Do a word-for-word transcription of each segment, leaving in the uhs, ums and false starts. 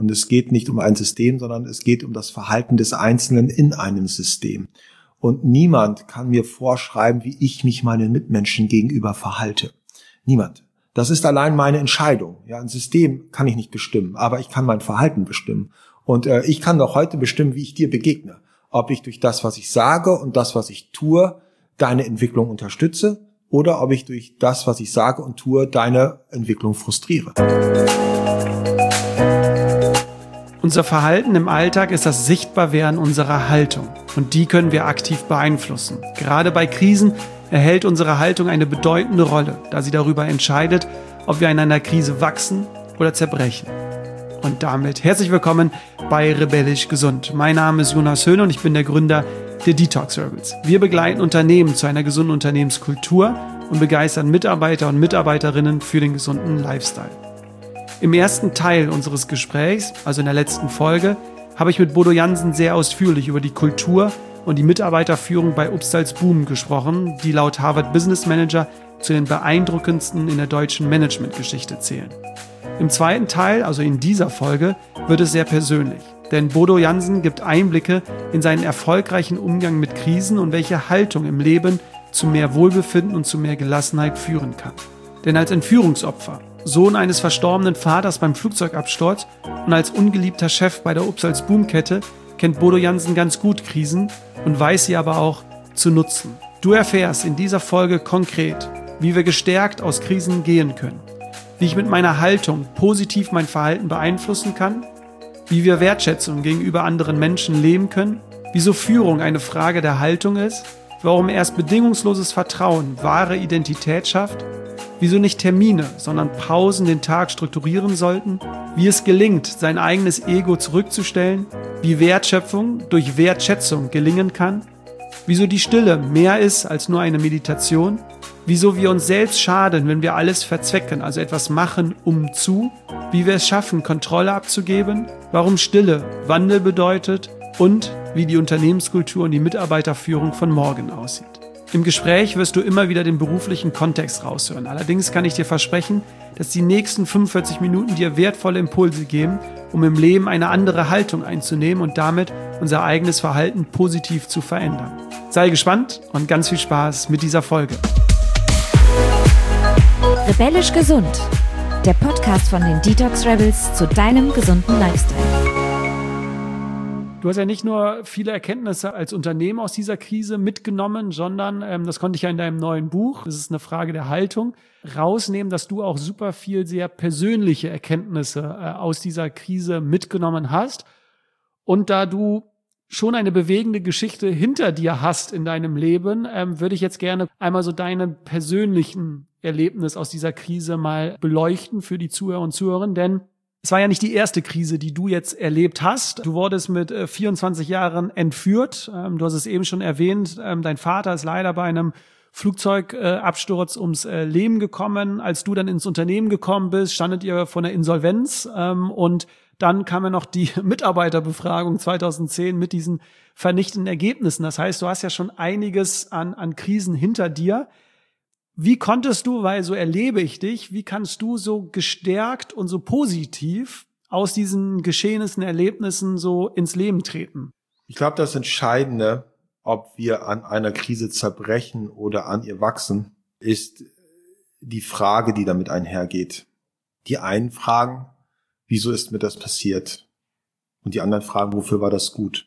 Und es geht nicht um ein System, sondern es geht um das Verhalten des Einzelnen in einem System. Und niemand kann mir vorschreiben, wie ich mich meinen Mitmenschen gegenüber verhalte. Niemand. Das ist allein meine Entscheidung. Ja, ein System kann ich nicht bestimmen, aber ich kann mein Verhalten bestimmen. Und äh, ich kann doch heute bestimmen, wie ich dir begegne. Ob ich durch das, was ich sage und das, was ich tue, deine Entwicklung unterstütze oder ob ich durch das, was ich sage und tue, deine Entwicklung frustriere. Unser Verhalten im Alltag ist das Sichtbarwerden unserer Haltung. Und die können wir aktiv beeinflussen. Gerade bei Krisen erhält unsere Haltung eine bedeutende Rolle, da sie darüber entscheidet, ob wir in einer Krise wachsen oder zerbrechen. Und damit herzlich willkommen bei Rebellisch Gesund. Mein Name ist Jonas Höhne und ich bin der Gründer der Detox Rebels. Wir begleiten Unternehmen zu einer gesunden Unternehmenskultur und begeistern Mitarbeiter und Mitarbeiterinnen für den gesunden Lifestyle. Im ersten Teil unseres Gesprächs, also in der letzten Folge, habe ich mit Bodo Jansen sehr ausführlich über die Kultur und die Mitarbeiterführung bei Upstalsboom gesprochen, die laut Harvard Business Manager zu den beeindruckendsten in der deutschen Managementgeschichte zählen. Im zweiten Teil, also in dieser Folge, wird es sehr persönlich, denn Bodo Jansen gibt Einblicke in seinen erfolgreichen Umgang mit Krisen und welche Haltung im Leben zu mehr Wohlbefinden und zu mehr Gelassenheit führen kann. Denn als Entführungsopfer, Sohn eines verstorbenen Vaters beim Flugzeugabsturz und als ungeliebter Chef bei der Upstalsboom-Kette kennt Bodo Jansen ganz gut Krisen und weiß sie aber auch zu nutzen. Du erfährst in dieser Folge konkret, wie wir gestärkt aus Krisen gehen können, wie ich mit meiner Haltung positiv mein Verhalten beeinflussen kann, wie wir Wertschätzung gegenüber anderen Menschen leben können, wieso Führung eine Frage der Haltung ist, warum erst bedingungsloses Vertrauen wahre Identität schafft, wieso nicht Termine, sondern Pausen den Tag strukturieren sollten, wie es gelingt, sein eigenes Ego zurückzustellen, wie Wertschöpfung durch Wertschätzung gelingen kann, wieso die Stille mehr ist als nur eine Meditation, wieso wir uns selbst schaden, wenn wir alles verzwecken, also etwas machen, um zu, wie wir es schaffen, Kontrolle abzugeben, warum Stille Wandel bedeutet und wie die Unternehmenskultur und die Mitarbeiterführung von morgen aussieht. Im Gespräch wirst du immer wieder den beruflichen Kontext raushören. Allerdings kann ich dir versprechen, dass die nächsten fünfundvierzig Minuten dir wertvolle Impulse geben, um im Leben eine andere Haltung einzunehmen und damit unser eigenes Verhalten positiv zu verändern. Sei gespannt und ganz viel Spaß mit dieser Folge. Rebellisch Gesund, der Podcast von den Detox Rebels zu deinem gesunden Lifestyle. Du hast ja nicht nur viele Erkenntnisse als Unternehmen aus dieser Krise mitgenommen, sondern, ähm, das konnte ich ja in deinem neuen Buch, das ist eine Frage der Haltung, rausnehmen, dass du auch super viel sehr persönliche Erkenntnisse äh, aus dieser Krise mitgenommen hast. Und da du schon eine bewegende Geschichte hinter dir hast in deinem Leben, ähm, würde ich jetzt gerne einmal so deine persönlichen Erlebnisse aus dieser Krise mal beleuchten für die Zuhörer und Zuhörerinnen, denn es war ja nicht die erste Krise, die du jetzt erlebt hast. Du wurdest mit äh, vierundzwanzig Jahren entführt. Ähm, du hast es eben schon erwähnt. Ähm, dein Vater ist leider bei einem Flugzeugabsturz äh, ums äh, Leben gekommen. Als du dann ins Unternehmen gekommen bist, standet ihr vor einer Insolvenz. Ähm, und dann kam ja noch die Mitarbeiterbefragung zweitausendzehn mit diesen vernichtenden Ergebnissen. Das heißt, du hast ja schon einiges an, an Krisen hinter dir. Wie konntest du, weil so erlebe ich dich, wie kannst du so gestärkt und so positiv aus diesen Geschehnissen, Erlebnissen so ins Leben treten? Ich glaube, das Entscheidende, ob wir an einer Krise zerbrechen oder an ihr wachsen, ist die Frage, die damit einhergeht. Die einen fragen, wieso ist mir das passiert? Und die anderen fragen, wofür war das gut?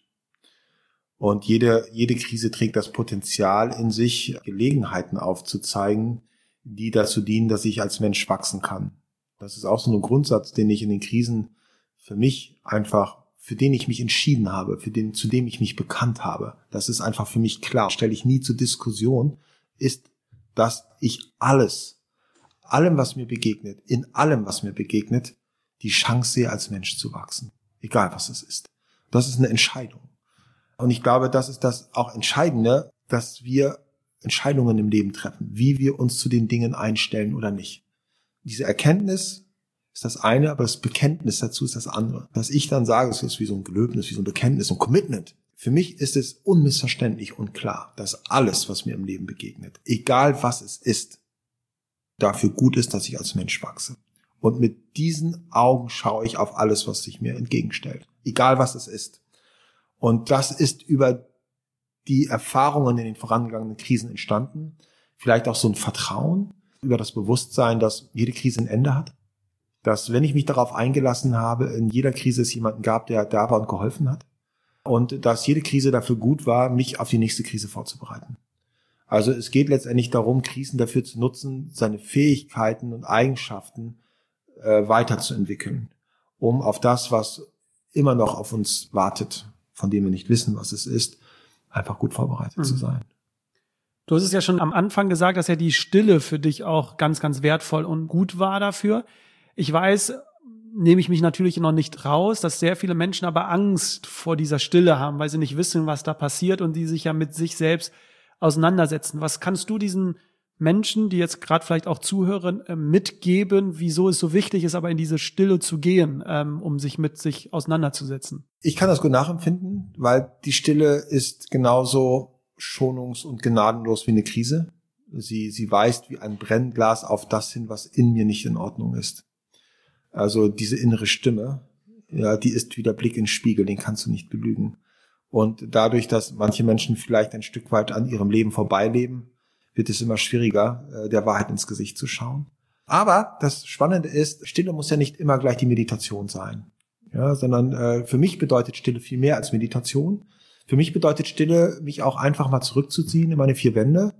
Und jede, jede Krise trägt das Potenzial in sich, Gelegenheiten aufzuzeigen, die dazu dienen, dass ich als Mensch wachsen kann. Das ist auch so ein Grundsatz, den ich in den Krisen für mich einfach, für den ich mich entschieden habe, für den, zu dem ich mich bekannt habe. Das ist einfach für mich klar. Stelle ich nie zur Diskussion, ist, dass ich alles, allem, was mir begegnet, in allem, was mir begegnet, die Chance sehe, als Mensch zu wachsen. Egal, was es ist. Das ist eine Entscheidung. Und ich glaube, das ist das auch Entscheidende, dass wir Entscheidungen im Leben treffen, wie wir uns zu den Dingen einstellen oder nicht. Diese Erkenntnis ist das eine, aber das Bekenntnis dazu ist das andere. Dass ich dann sage, es ist wie so ein Gelöbnis, wie so ein Bekenntnis, ein Commitment. Für mich ist es unmissverständlich und klar, dass alles, was mir im Leben begegnet, egal was es ist, dafür gut ist, dass ich als Mensch wachse. Und mit diesen Augen schaue ich auf alles, was sich mir entgegenstellt. Egal, was es ist. Und das ist über die Erfahrungen in den vorangegangenen Krisen entstanden. Vielleicht auch so ein Vertrauen über das Bewusstsein, dass jede Krise ein Ende hat. Dass, wenn ich mich darauf eingelassen habe, in jeder Krise es jemanden gab, der da war und geholfen hat. Und dass jede Krise dafür gut war, mich auf die nächste Krise vorzubereiten. Also es geht letztendlich darum, Krisen dafür zu nutzen, seine Fähigkeiten und Eigenschaften äh, weiterzuentwickeln, um auf das, was immer noch auf uns wartet, von dem wir nicht wissen, was es ist, einfach gut vorbereitet mhm. zu sein. Du hast es ja schon am Anfang gesagt, dass ja die Stille für dich auch ganz, ganz wertvoll und gut war dafür. Ich weiß, nehme ich mich natürlich noch nicht raus, dass sehr viele Menschen aber Angst vor dieser Stille haben, weil sie nicht wissen, was da passiert und die sich ja mit sich selbst auseinandersetzen. Was kannst du diesen Menschen, die jetzt gerade vielleicht auch zuhören, mitgeben, wieso es so wichtig ist, aber in diese Stille zu gehen, um sich mit sich auseinanderzusetzen? Ich kann das gut nachempfinden, weil die Stille ist genauso schonungs- und gnadenlos wie eine Krise. Sie, sie weist wie ein Brennglas auf das hin, was in mir nicht in Ordnung ist. Also diese innere Stimme, ja, die ist wie der Blick in den Spiegel, den kannst du nicht belügen. Und dadurch, dass manche Menschen vielleicht ein Stück weit an ihrem Leben vorbeileben, wird es immer schwieriger, der Wahrheit ins Gesicht zu schauen. Aber das Spannende ist, Stille muss ja nicht immer gleich die Meditation sein, ja, sondern äh, für mich bedeutet Stille viel mehr als Meditation. Für mich bedeutet Stille, mich auch einfach mal zurückzuziehen in meine vier Wände,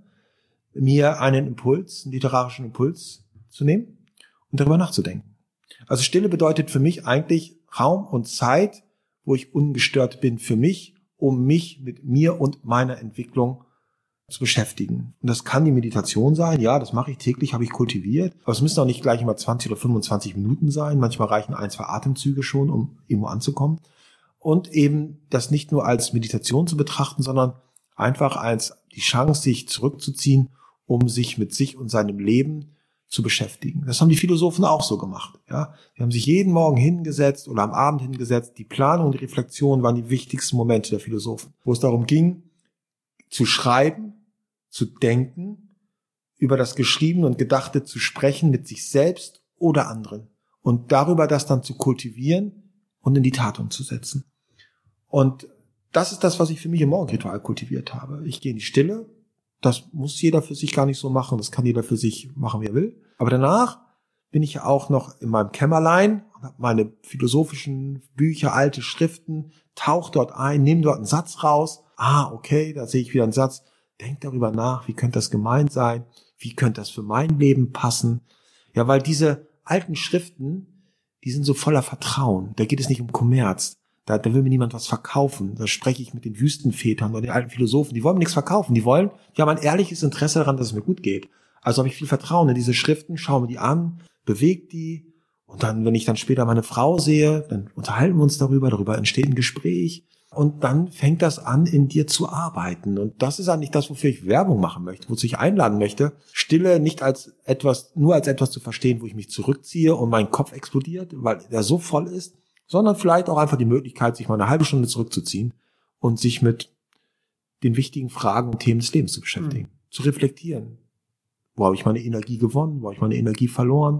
mir einen Impuls, einen literarischen Impuls zu nehmen und darüber nachzudenken. Also Stille bedeutet für mich eigentlich Raum und Zeit, wo ich ungestört bin für mich, um mich mit mir und meiner Entwicklung zu beschäftigen. Und das kann die Meditation sein, ja, das mache ich täglich, habe ich kultiviert, aber es müssen auch nicht gleich immer zwanzig oder fünfundzwanzig Minuten sein, manchmal reichen ein, zwei Atemzüge schon, um irgendwo anzukommen. Und eben das nicht nur als Meditation zu betrachten, sondern einfach als die Chance, sich zurückzuziehen, um sich mit sich und seinem Leben zu beschäftigen. Das haben die Philosophen auch so gemacht. Ja, die haben sich jeden Morgen hingesetzt oder am Abend hingesetzt. Die Planung und die Reflexion waren die wichtigsten Momente der Philosophen, wo es darum ging, zu schreiben, zu denken, über das Geschriebene und Gedachte zu sprechen mit sich selbst oder anderen und darüber das dann zu kultivieren und in die Tat umzusetzen. Und das ist das, was ich für mich im Morgenritual kultiviert habe. Ich gehe in die Stille. Das muss jeder für sich gar nicht so machen. Das kann jeder für sich machen, wie er will. Aber danach bin ich ja auch noch in meinem Kämmerlein und habe meine philosophischen Bücher, alte Schriften, tauche dort ein, nehme dort einen Satz raus. Ah, okay, da sehe ich wieder einen Satz. Denk darüber nach, wie könnte das gemeint sein? Wie könnte das für mein Leben passen? Ja, weil diese alten Schriften, die sind so voller Vertrauen. Da geht es nicht um Kommerz. Da, da will mir niemand was verkaufen. Da spreche ich mit den Wüstenvätern oder den alten Philosophen. Die wollen mir nichts verkaufen. Die wollen, die haben ein ehrliches Interesse daran, dass es mir gut geht. Also habe ich viel Vertrauen in diese Schriften, schaue mir die an, bewege die. Und dann, wenn ich dann später meine Frau sehe, dann unterhalten wir uns darüber, darüber entsteht ein Gespräch. Und dann fängt das an, in dir zu arbeiten. Und das ist eigentlich das, wofür ich Werbung machen möchte, wozu ich einladen möchte. Stille nicht als etwas, nur als etwas zu verstehen, wo ich mich zurückziehe und mein Kopf explodiert, weil er so voll ist, sondern vielleicht auch einfach die Möglichkeit, sich mal eine halbe Stunde zurückzuziehen und sich mit den wichtigen Fragen und Themen des Lebens zu beschäftigen, mhm. zu reflektieren. Wo habe ich meine Energie gewonnen? Wo habe ich meine Energie verloren?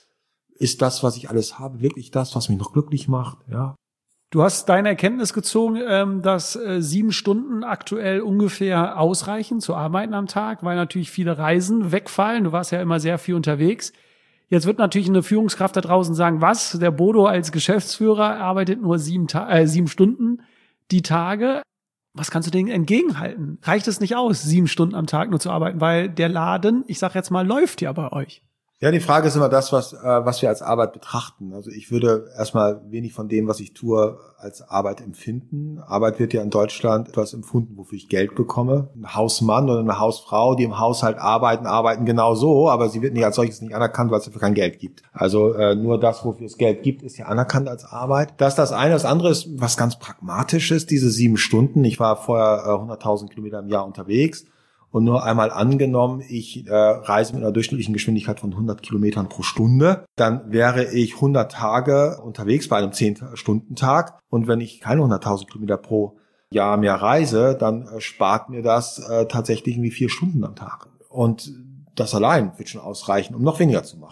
Ist das, was ich alles habe, wirklich das, was mich noch glücklich macht? Ja. Du hast deine Erkenntnis gezogen, dass sieben Stunden aktuell ungefähr ausreichen zu arbeiten am Tag, weil natürlich viele Reisen wegfallen. Du warst ja immer sehr viel unterwegs. Jetzt wird natürlich eine Führungskraft da draußen sagen, was? Der Bodo als Geschäftsführer arbeitet nur sieben, Ta- äh, sieben Stunden die Tage. Was kannst du denen entgegenhalten? Reicht es nicht aus, sieben Stunden am Tag nur zu arbeiten? Weil der Laden, ich sag jetzt mal, läuft ja bei euch. Ja, die Frage ist immer das, was äh, was wir als Arbeit betrachten. Also ich würde erstmal wenig von dem, was ich tue, als Arbeit empfinden. Arbeit wird ja in Deutschland etwas empfunden, wofür ich Geld bekomme. Ein Hausmann oder eine Hausfrau, die im Haushalt arbeiten, arbeiten genau so, aber sie wird nicht als solches nicht anerkannt, weil es dafür kein Geld gibt. Also äh, nur das, wofür es Geld gibt, ist ja anerkannt als Arbeit. Das ist das eine. Das andere ist was ganz Pragmatisches, diese sieben Stunden. Ich war vorher äh, hunderttausend Kilometer im Jahr unterwegs. Und nur einmal angenommen, ich äh, reise mit einer durchschnittlichen Geschwindigkeit von hundert Kilometern pro Stunde, dann wäre ich hundert Tage unterwegs bei einem zehn-Stunden-Tag. Und wenn ich keine hunderttausend Kilometer pro Jahr mehr reise, dann äh, spart mir das äh, tatsächlich irgendwie vier Stunden am Tag. Und das allein wird schon ausreichen, um noch weniger zu machen.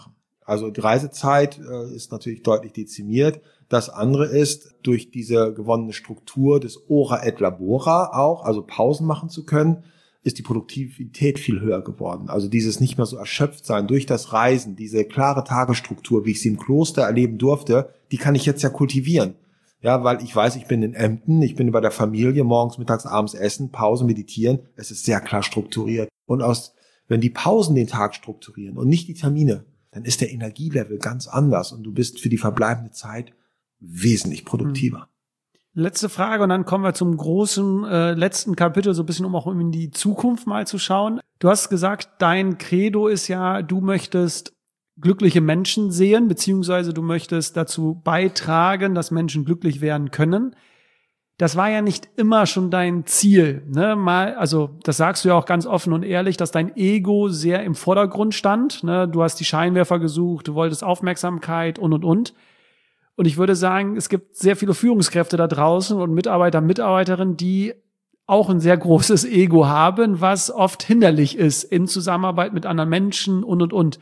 Also die Reisezeit äh, ist natürlich deutlich dezimiert. Das andere ist, durch diese gewonnene Struktur des Ora et Labora auch, also Pausen machen zu können, ist die Produktivität viel höher geworden. Also dieses nicht mehr so erschöpft sein durch das Reisen, diese klare Tagesstruktur, wie ich sie im Kloster erleben durfte, die kann ich jetzt ja kultivieren. Ja, weil ich weiß, ich bin in Emden, ich bin bei der Familie, morgens, mittags, abends essen, Pause, meditieren. Es ist sehr klar strukturiert. Und aus, wenn die Pausen den Tag strukturieren und nicht die Termine, dann ist der Energielevel ganz anders und du bist für die verbleibende Zeit wesentlich produktiver. Letzte Frage und dann kommen wir zum großen äh, letzten Kapitel, so ein bisschen um auch in die Zukunft mal zu schauen. Du hast gesagt, dein Credo ist ja, du möchtest glückliche Menschen sehen, beziehungsweise du möchtest dazu beitragen, dass Menschen glücklich werden können. Das war ja nicht immer schon dein Ziel, ne? Mal, also das sagst du ja auch ganz offen und ehrlich, dass dein Ego sehr im Vordergrund stand, ne? Du hast die Scheinwerfer gesucht, du wolltest Aufmerksamkeit und und und. Und ich würde sagen, es gibt sehr viele Führungskräfte da draußen und Mitarbeiter, Mitarbeiterinnen, die auch ein sehr großes Ego haben, was oft hinderlich ist in Zusammenarbeit mit anderen Menschen und, und, und.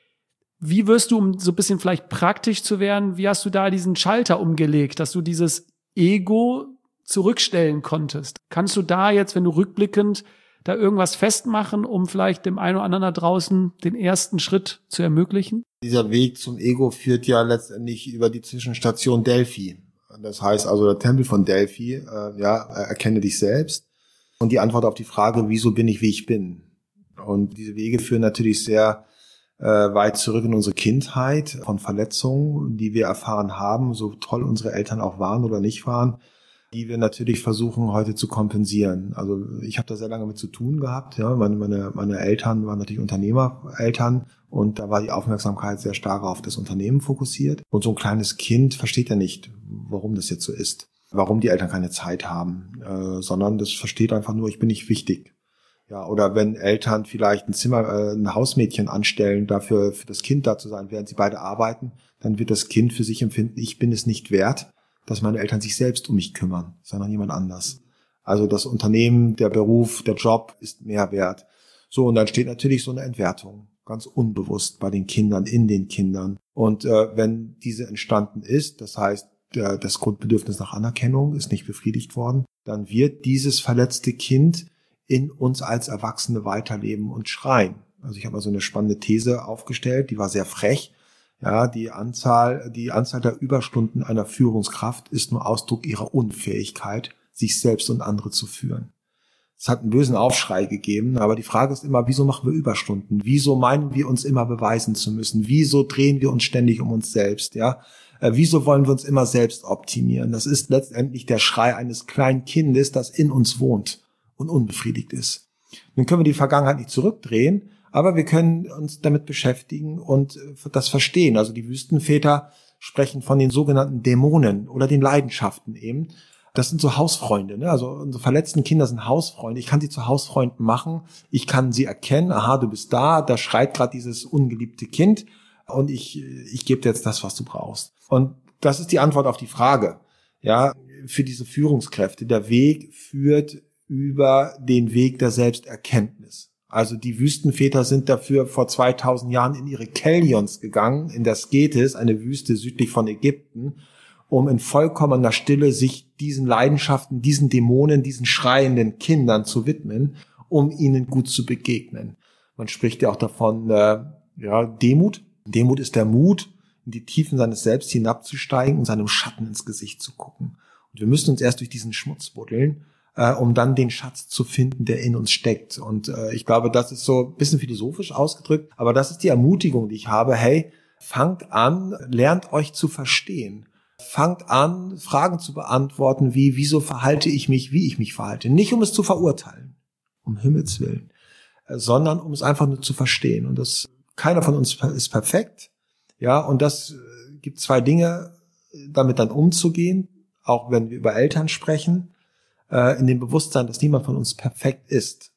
Wie wirst du, um so ein bisschen vielleicht praktisch zu werden, wie hast du da diesen Schalter umgelegt, dass du dieses Ego zurückstellen konntest? Kannst du da jetzt, wenn du rückblickend da irgendwas festmachen, um vielleicht dem einen oder anderen da draußen den ersten Schritt zu ermöglichen? Dieser Weg zum Ego führt ja letztendlich über die Zwischenstation Delphi. Das heißt also der Tempel von Delphi, äh, ja, erkenne dich selbst. Und die Antwort auf die Frage, wieso bin ich, wie ich bin? Und diese Wege führen natürlich sehr äh, weit zurück in unsere Kindheit von Verletzungen, die wir erfahren haben, so toll unsere Eltern auch waren oder nicht waren, die wir natürlich versuchen heute zu kompensieren. Also ich habe da sehr lange mit zu tun gehabt. Ja, meine, meine, meine Eltern waren natürlich Unternehmereltern und da war die Aufmerksamkeit sehr stark auf das Unternehmen fokussiert. Und so ein kleines Kind versteht ja nicht, warum das jetzt so ist, warum die Eltern keine Zeit haben, äh, sondern das versteht einfach nur, ich bin nicht wichtig. Ja, oder wenn Eltern vielleicht ein Zimmer, äh, ein Hausmädchen anstellen, dafür für das Kind da zu sein, während sie beide arbeiten, dann wird das Kind für sich empfinden, ich bin es nicht wert, dass meine Eltern sich selbst um mich kümmern, sondern jemand anders. Also das Unternehmen, der Beruf, der Job ist mehr wert. So, und dann steht natürlich so eine Entwertung, ganz unbewusst bei den Kindern, in den Kindern. Und äh, wenn diese entstanden ist, das heißt, der, das Grundbedürfnis nach Anerkennung ist nicht befriedigt worden, dann wird dieses verletzte Kind in uns als Erwachsene weiterleben und schreien. Also ich habe mal so eine spannende These aufgestellt, die war sehr frech. Ja, die Anzahl, die Anzahl der Überstunden einer Führungskraft ist nur Ausdruck ihrer Unfähigkeit, sich selbst und andere zu führen. Es hat einen bösen Aufschrei gegeben, aber die Frage ist immer, wieso machen wir Überstunden? Wieso meinen wir uns immer beweisen zu müssen? Wieso drehen wir uns ständig um uns selbst? Ja, äh, wieso wollen wir uns immer selbst optimieren? Das ist letztendlich der Schrei eines kleinen Kindes, das in uns wohnt und unbefriedigt ist. Nun können wir die Vergangenheit nicht zurückdrehen, aber wir können uns damit beschäftigen und das verstehen. Also die Wüstenväter sprechen von den sogenannten Dämonen oder den Leidenschaften eben. Das sind so Hausfreunde, ne? Also unsere verletzten Kinder sind Hausfreunde. Ich kann sie zu Hausfreunden machen. Ich kann sie erkennen. Aha, du bist da. Da schreit gerade dieses ungeliebte Kind. Und ich, ich gebe dir jetzt das, was du brauchst. Und das ist die Antwort auf die Frage. Ja, für diese Führungskräfte. Der Weg führt über den Weg der Selbsterkenntnis. Also die Wüstenväter sind dafür vor zweitausend Jahren in ihre Kellions gegangen, in der Sketis, eine Wüste südlich von Ägypten, um in vollkommener Stille sich diesen Leidenschaften, diesen Dämonen, diesen schreienden Kindern zu widmen, um ihnen gut zu begegnen. Man spricht ja auch davon, äh, ja, Demut. Demut ist der Mut, in die Tiefen seines Selbst hinabzusteigen und seinem Schatten ins Gesicht zu gucken. Und wir müssen uns erst durch diesen Schmutz buddeln, äh, um dann den Schatz zu finden, der in uns steckt. Und äh, ich glaube, das ist so ein bisschen philosophisch ausgedrückt, aber das ist die Ermutigung, die ich habe. Hey, fangt an, lernt euch zu verstehen. Fangt an, Fragen zu beantworten, wie, wieso verhalte ich mich, wie ich mich verhalte. Nicht, um es zu verurteilen, um Himmels Willen, äh, sondern um es einfach nur zu verstehen. Und das, keiner von uns ist perfekt. Ja, und das äh, gibt zwei Dinge, damit dann umzugehen, auch wenn wir über Eltern sprechen. Äh, in dem Bewusstsein, dass niemand von uns perfekt ist,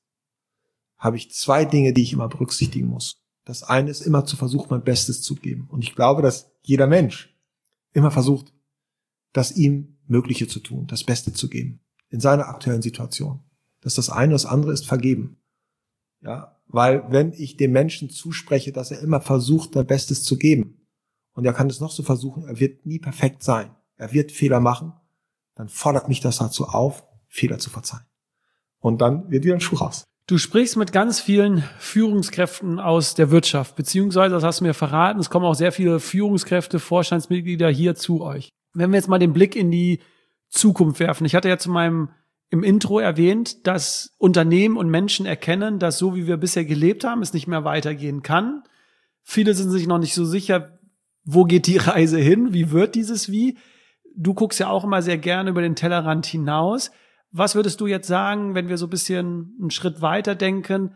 habe ich zwei Dinge, die ich immer berücksichtigen muss. Das eine ist immer zu versuchen, mein Bestes zu geben. Und ich glaube, dass jeder Mensch immer versucht, das ihm Mögliche zu tun, das Beste zu geben, in seiner aktuellen Situation. Das ist das eine, das andere ist vergeben. Ja, Weil wenn ich dem Menschen zuspreche, dass er immer versucht, sein Bestes zu geben, und er kann es noch so versuchen, er wird nie perfekt sein, er wird Fehler machen, dann fordert mich das dazu auf, Fehler zu verzeihen. Und dann wird wieder ein Schuh raus. Du sprichst mit ganz vielen Führungskräften aus der Wirtschaft, beziehungsweise, das hast du mir verraten, es kommen auch sehr viele Führungskräfte, Vorstandsmitglieder hier zu euch. Wenn wir jetzt mal den Blick in die Zukunft werfen. Ich hatte ja zu meinem im Intro erwähnt, dass Unternehmen und Menschen erkennen, dass so wie wir bisher gelebt haben, es nicht mehr weitergehen kann. Viele sind sich noch nicht so sicher, wo geht die Reise hin, wie wird dieses Wie. Du guckst ja auch immer sehr gerne über den Tellerrand hinaus. Was würdest du jetzt sagen, wenn wir so ein bisschen einen Schritt weiter denken?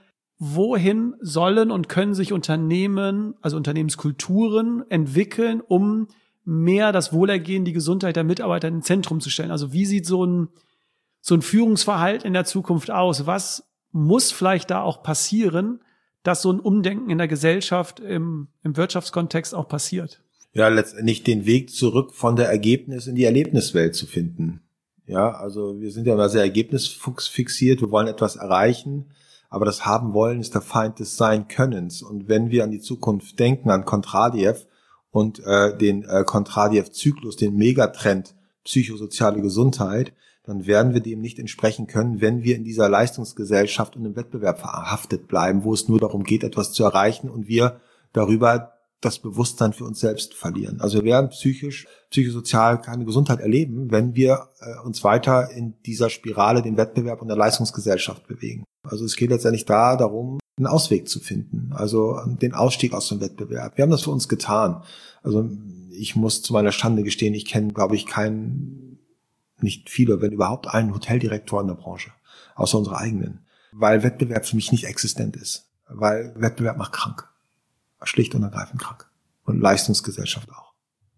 Wohin sollen und können sich Unternehmen, also Unternehmenskulturen entwickeln, um mehr das Wohlergehen, die Gesundheit der Mitarbeiter ins Zentrum zu stellen? Also wie sieht so ein, so ein Führungsverhalten in der Zukunft aus? Was muss vielleicht da auch passieren, dass so ein Umdenken in der Gesellschaft im, im Wirtschaftskontext auch passiert? Ja, letztendlich den Weg zurück von der Ergebnis in die Erlebniswelt zu finden. Ja, also wir sind ja immer sehr ergebnisfixiert, wir wollen etwas erreichen, aber das haben wollen ist der Feind des Sein-Könnens. Und wenn wir an die Zukunft denken, an Kondratiev und äh, den äh, Kondratiev-Zyklus, den Megatrend psychosoziale Gesundheit, dann werden wir dem nicht entsprechen können, wenn wir in dieser Leistungsgesellschaft und im Wettbewerb verhaftet bleiben, wo es nur darum geht, etwas zu erreichen und wir darüber das Bewusstsein für uns selbst verlieren. Also wir werden psychisch, psychosozial keine Gesundheit erleben, wenn wir äh, uns weiter in dieser Spirale, den Wettbewerb und der Leistungsgesellschaft bewegen. Also es geht letztendlich da darum, einen Ausweg zu finden, also den Ausstieg aus dem Wettbewerb. Wir haben das für uns getan. Also ich muss zu meiner Schande gestehen, ich kenne, glaube ich, keinen, nicht viele, wenn überhaupt einen Hoteldirektor in der Branche, außer unserer eigenen, weil Wettbewerb für mich nicht existent ist, weil Wettbewerb macht krank. Schlicht und ergreifend krank. Und Leistungsgesellschaft auch.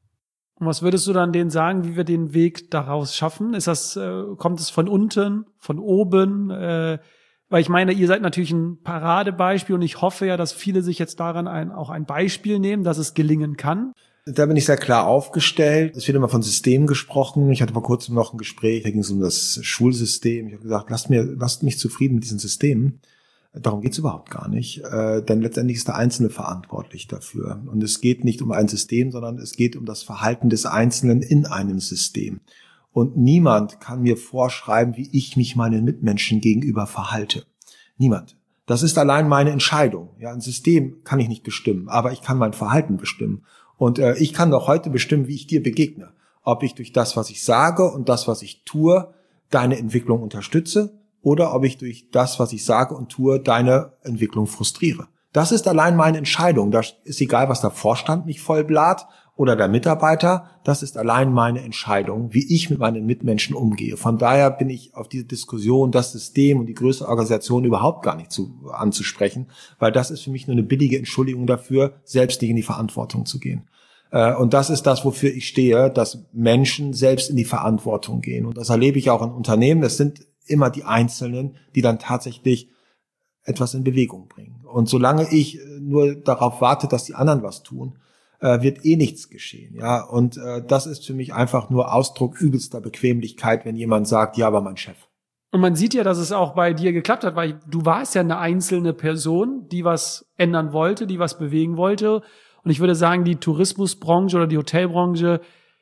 Und was würdest du dann denen sagen, wie wir den Weg daraus schaffen? Ist das, äh, kommt es von unten, von oben? Äh, weil ich meine, ihr seid natürlich ein Paradebeispiel und ich hoffe ja, dass viele sich jetzt daran ein, auch ein Beispiel nehmen, dass es gelingen kann. Da bin ich sehr klar aufgestellt. Es wird immer von Systemen gesprochen. Ich hatte vor kurzem noch ein Gespräch, da ging es um das Schulsystem. Ich habe gesagt, lasst mir, lasst mich zufrieden mit diesen Systemen. Darum geht's überhaupt gar nicht, äh, denn letztendlich ist der Einzelne verantwortlich dafür. Und es geht nicht um ein System, sondern es geht um das Verhalten des Einzelnen in einem System. Und niemand kann mir vorschreiben, wie ich mich meinen Mitmenschen gegenüber verhalte. Niemand. Das ist allein meine Entscheidung. Ja, ein System kann ich nicht bestimmen, aber ich kann mein Verhalten bestimmen. Und äh, ich kann doch heute bestimmen, wie ich dir begegne. Ob ich durch das, was ich sage und das, was ich tue, deine Entwicklung unterstütze, oder ob ich durch das, was ich sage und tue, deine Entwicklung frustriere. Das ist allein meine Entscheidung. Das ist egal, was der Vorstand mich vollbläht oder der Mitarbeiter. Das ist allein meine Entscheidung, wie ich mit meinen Mitmenschen umgehe. Von daher bin ich auf diese Diskussion, das System und die größere Organisation überhaupt gar nicht zu, anzusprechen, weil das ist für mich nur eine billige Entschuldigung dafür, selbst nicht in die Verantwortung zu gehen. Und das ist das, wofür ich stehe, dass Menschen selbst in die Verantwortung gehen. Und das erlebe ich auch in Unternehmen. Das sind immer die Einzelnen, die dann tatsächlich etwas in Bewegung bringen. Und solange ich nur darauf warte, dass die anderen was tun, äh, wird eh nichts geschehen. Ja, und äh, das ist für mich einfach nur Ausdruck übelster Bequemlichkeit, wenn jemand sagt, ja, aber mein Chef. Und man sieht ja, dass es auch bei dir geklappt hat, weil du warst ja eine einzelne Person, die was ändern wollte, die was bewegen wollte. Und ich würde sagen, die Tourismusbranche oder die Hotelbranche,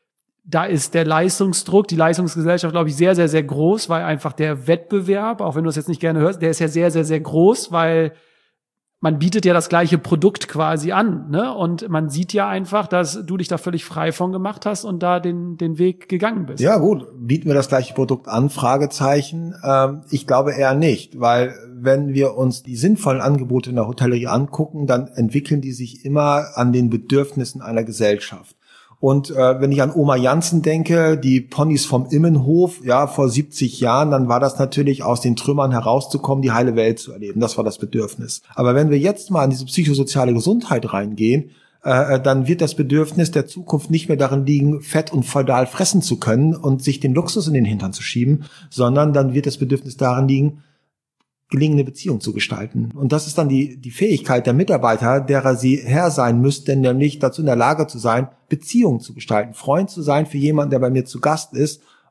da ist der Leistungsdruck, die Leistungsgesellschaft, glaube ich, sehr, sehr, sehr groß, weil einfach der Wettbewerb, auch wenn du das jetzt nicht gerne hörst, der ist ja sehr, sehr, sehr groß, weil man bietet ja das gleiche Produkt quasi an, ne? Und man sieht ja einfach, dass du dich da völlig frei von gemacht hast und da den den Weg gegangen bist. Ja gut, bieten wir das gleiche Produkt an? Fragezeichen. Ähm, ich glaube eher nicht, weil wenn wir uns die sinnvollen Angebote in der Hotellerie angucken, dann entwickeln die sich immer an den Bedürfnissen einer Gesellschaft. Und äh, wenn ich an Oma Jansen denke, die Ponys vom Immenhof, ja, vor siebzig Jahren, dann war das natürlich, aus den Trümmern herauszukommen, die heile Welt zu erleben. Das war das Bedürfnis. Aber wenn wir jetzt mal in diese psychosoziale Gesundheit reingehen, äh, dann wird das Bedürfnis der Zukunft nicht mehr darin liegen, fett und feudal fressen zu können und sich den Luxus in den Hintern zu schieben, sondern dann wird das Bedürfnis darin liegen, gelingende Beziehung zu gestalten. Und das ist dann die, die Fähigkeit der Mitarbeiter, derer sie Herr sein müssten, nämlich dazu in der Lage zu sein, Beziehungen zu gestalten, Freund zu sein für jemanden, der bei mir zu Gast ist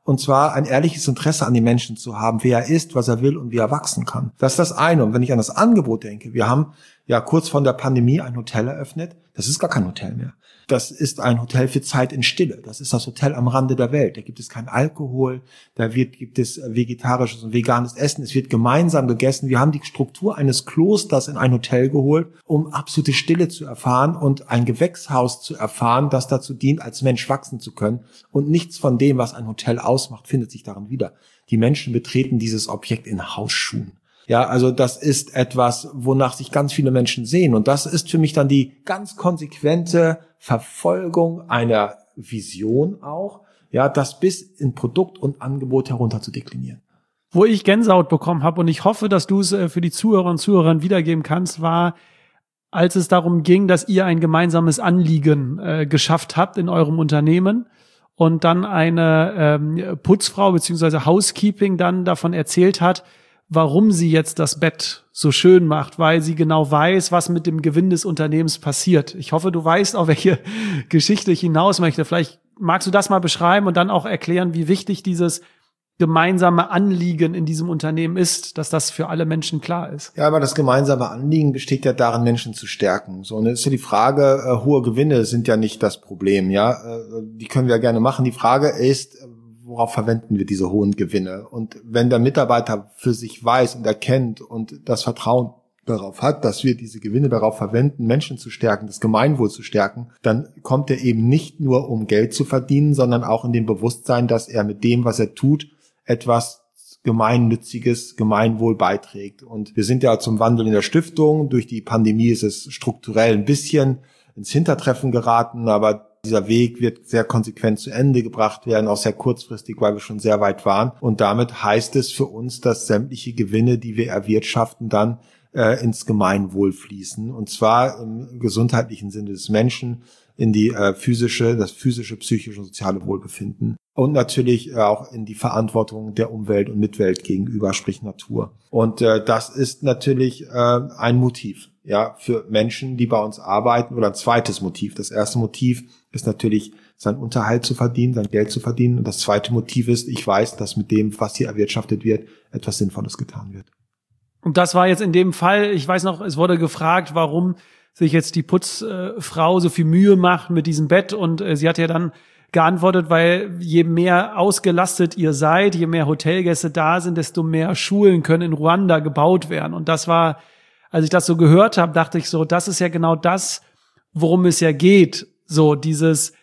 Und zwar ein ehrliches Interesse an den Menschen zu haben, wer er ist, was er will und wie er wachsen kann. Das ist das eine. Und wenn ich an das Angebot denke, wir haben ja kurz vor der Pandemie ein Hotel eröffnet. Das ist gar kein Hotel mehr. Das ist ein Hotel für Zeit in Stille. Das ist das Hotel am Rande der Welt. Da gibt es keinen Alkohol, da wird, gibt es vegetarisches und veganes Essen. Es wird gemeinsam gegessen. Wir haben die Struktur eines Klosters in ein Hotel geholt, um absolute Stille zu erfahren und ein Gewächshaus zu erfahren, das dazu dient, als Mensch wachsen zu können. Und nichts von dem, was ein Hotel ausmacht, findet sich darin wieder. Die Menschen betreten dieses Objekt in Hausschuhen. Ja, also das ist etwas, wonach sich ganz viele Menschen sehen. Und das ist für mich dann die ganz konsequente Verfolgung einer Vision auch, ja, das bis in Produkt und Angebot herunter zu deklinieren. Wo ich Gänsehaut bekommen habe, und ich hoffe, dass du es für die Zuhörer und Zuhörerinnen wiedergeben kannst, war, als es darum ging, dass ihr ein gemeinsames Anliegen äh, geschafft habt in eurem Unternehmen und dann eine ähm, Putzfrau beziehungsweise Housekeeping dann davon erzählt hat, warum sie jetzt das Bett so schön macht, weil sie genau weiß, was mit dem Gewinn des Unternehmens passiert. Ich hoffe, du weißt, auf welche Geschichte ich hinaus möchte. Vielleicht magst du das mal beschreiben und dann auch erklären, wie wichtig dieses gemeinsame Anliegen in diesem Unternehmen ist, dass das für alle Menschen klar ist. Ja, aber das gemeinsame Anliegen besteht ja darin, Menschen zu stärken. So, und es ist ja die Frage, äh, hohe Gewinne sind ja nicht das Problem, ja. Äh, die können wir ja gerne machen. Die Frage ist, worauf verwenden wir diese hohen Gewinne? Und wenn der Mitarbeiter für sich weiß und erkennt und das Vertrauen darauf hat, dass wir diese Gewinne darauf verwenden, Menschen zu stärken, das Gemeinwohl zu stärken, dann kommt er eben nicht nur, um Geld zu verdienen, sondern auch in dem Bewusstsein, dass er mit dem, was er tut, etwas Gemeinnütziges, Gemeinwohl beiträgt. Und wir sind ja zum Wandel in der Stiftung. Durch die Pandemie ist es strukturell ein bisschen ins Hintertreffen geraten, aber dieser Weg wird sehr konsequent zu Ende gebracht werden, auch sehr kurzfristig, weil wir schon sehr weit waren. Und damit heißt es für uns, dass sämtliche Gewinne, die wir erwirtschaften, dann äh, ins Gemeinwohl fließen. Und zwar im gesundheitlichen Sinne des Menschen, in die äh, physische, das physische, psychische und soziale Wohlbefinden. Und natürlich äh, auch in die Verantwortung der Umwelt und Mitwelt gegenüber, sprich Natur. Und äh, das ist natürlich äh, ein Motiv, ja, für Menschen, die bei uns arbeiten, oder ein zweites Motiv. Das erste Motiv ist natürlich, seinen Unterhalt zu verdienen, sein Geld zu verdienen. Und das zweite Motiv ist, ich weiß, dass mit dem, was hier erwirtschaftet wird, etwas Sinnvolles getan wird. Und das war jetzt in dem Fall, ich weiß noch, es wurde gefragt, warum sich jetzt die Putzfrau so viel Mühe macht mit diesem Bett. Und äh, sie hat ja dann geantwortet, weil je mehr ausgelastet ihr seid, je mehr Hotelgäste da sind, desto mehr Schulen können in Ruanda gebaut werden. Und das war, als ich das so gehört habe, dachte ich so, das ist ja genau das, worum es ja geht. So dieses,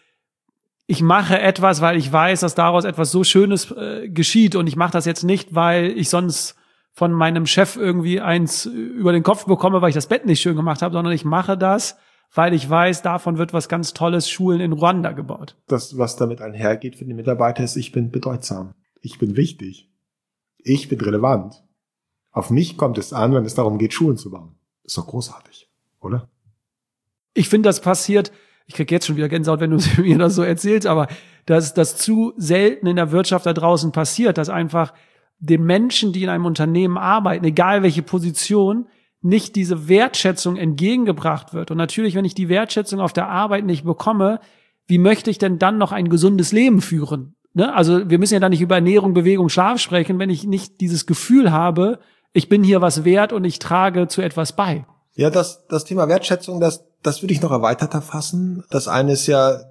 ich mache etwas, weil ich weiß, dass daraus etwas so Schönes äh, geschieht. Und ich mache das jetzt nicht, weil ich sonst von meinem Chef irgendwie eins über den Kopf bekomme, weil ich das Bett nicht schön gemacht habe, sondern ich mache das, weil ich weiß, davon wird was ganz Tolles, Schulen in Ruanda gebaut. Das, was damit einhergeht für die Mitarbeiter, ist, ich bin bedeutsam. Ich bin wichtig. Ich bin relevant. Auf mich kommt es an, wenn es darum geht, Schulen zu bauen. Ist doch großartig, oder? Ich finde, das passiert, ich krieg jetzt schon wieder Gänsehaut, wenn du mir das so erzählst, aber dass das zu selten in der Wirtschaft da draußen passiert, dass einfach den Menschen, die in einem Unternehmen arbeiten, egal welche Position, nicht diese Wertschätzung entgegengebracht wird. Und natürlich, wenn ich die Wertschätzung auf der Arbeit nicht bekomme, wie möchte ich denn dann noch ein gesundes Leben führen? Ne? Also wir müssen ja da nicht über Ernährung, Bewegung, Schlaf sprechen, wenn ich nicht dieses Gefühl habe, ich bin hier was wert und ich trage zu etwas bei. Ja, das, das Thema Wertschätzung, das, das würde ich noch erweiterter fassen. Das eine ist ja